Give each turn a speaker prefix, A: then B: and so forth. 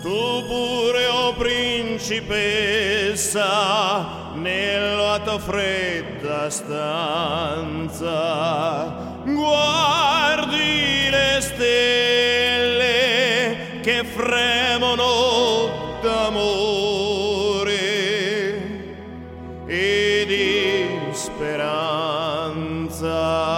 A: Tu pure, o principessa, nella tua fredda stanza, guardi le stelle che fremono d'amore e di speranza.